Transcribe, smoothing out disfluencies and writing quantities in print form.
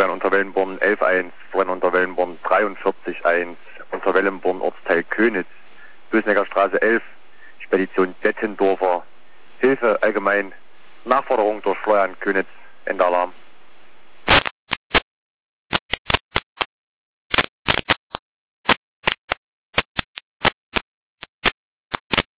Florian unter Wellenborn 11.1, Florian unter Wellenborn 43.1, unter Wellenborn Ortsteil Könitz, Bösnecker Straße 11, Spedition Bettendorfer, Hilfe allgemein, Nachforderung durch Florian Könitz, Ende Alarm.